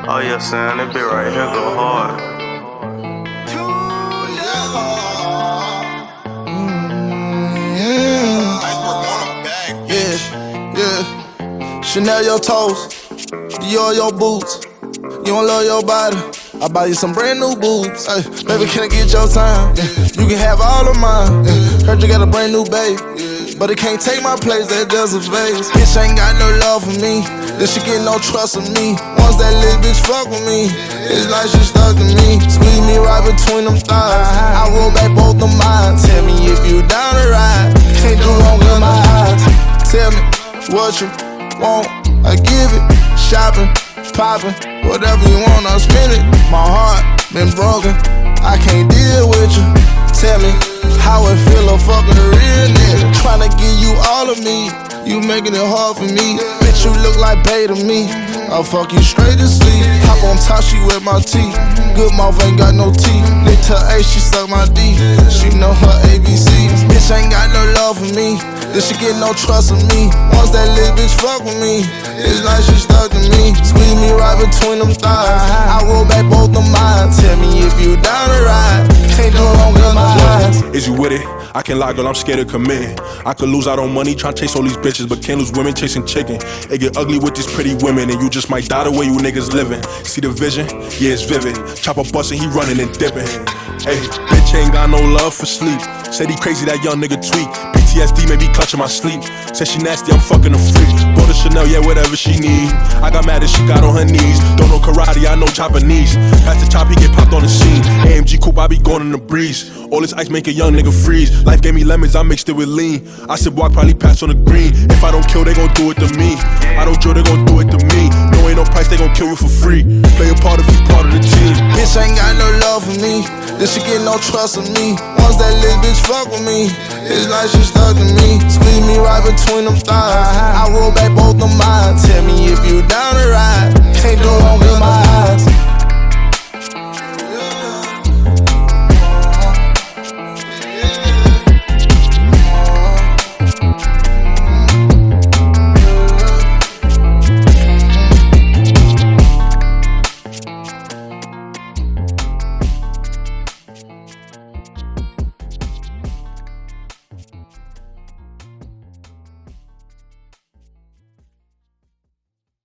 Oh yeah, son, that bit right here go hard. Yeah. Chanel your toes, Dior your boots. You don't love your body, I buy you some brand new boobs. Ay, baby, can I get your time? Yeah. You can have all of mine. Yeah. Heard you got a brand new babe, but it can't take my place, that does a phase. Bitch ain't got no love for me, then she get no trust in me. Once that little bitch fuck with me, it's like she stuck to me. Squeeze me right between them thighs, I roll back both of mine. Tell me if you down to ride, can't do wrong with my eyes. Tell me what you want, I give it. Shopping, popping, whatever you want, I'll spend it. My heart been broken, I can't deal with you. Tell me how it feel, a fucking real nigga. Tryna give you all of me, you making it hard for me. Bitch, you look like bae to me, I'll fuck you straight to sleep. Hop on top, she with my teeth. Good mouth ain't got no teeth. Lick her A, she suck my D. She know her ABCs. Bitch ain't got no love for me, then she get no trust in me. Once that little bitch fuck with me, it's like she stuck to me. Squeeze me right between them thighs, I roll back both of mine. Tell me if you down to ride, can't do wrong with my eyes. Is you with it? I can't lie, girl, I'm scared of committing. I could lose out on money trying to chase all these bitches, but can't lose women chasing chicken. It get ugly with these pretty women, and you just might die the way you niggas living. See the vision? Yeah, it's vivid. Chopper bustin', he running and dipping. Hey, bitch ain't got no love for sleep. Said he crazy, that young nigga tweak. PTSD made me clutching my sleep. Said she nasty, I'm fucking a freak. Bought a Chanel, yeah, whatever she need. I got mad as she got on her knees. Don't know karate, I know Japanese. Past the chop, he get popped on the scene. AMG coupe, I be going in the breeze. All this ice make a young nigga freeze. Life gave me lemons, I mixed it with lean. I said walk, probably pass on the green. If I don't kill, they gon' do it to me. I don't drill, they gon' do it to me. No ain't no price, they gon' kill you for free. Play a part if you part of the team. Bitch ain't got no love for me, then she get no trust in me. Once that little bitch fuck with me, it's like she stuck to me. Squeeze me right between them thighs, I roll back both of mine. Tell me if you down to ride, can't do wrong with my eyes.